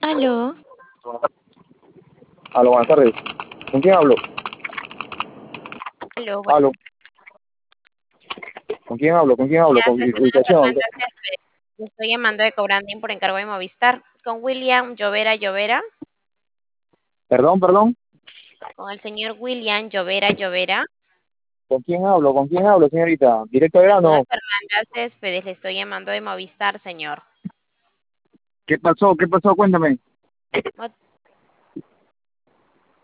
Aló, Aló, buenas tardes. ¿Con quién hablo? aló, buenos Aló, ¿con quién hablo? ¿Con quién hablo? días, ¿Con mi señora ubicación? Fernanda Céspedes. Le estoy llamando de Cobrandín por encargo de Movistar. Con William Llovera, Perdón. con el señor William Llovera, ¿Con quién hablo? ¿Con quién hablo, señorita? Directo al señora grano. Fernanda Céspedes, le estoy llamando de Movistar, señor. ¿Qué pasó? ¿Qué pasó? Cuéntame.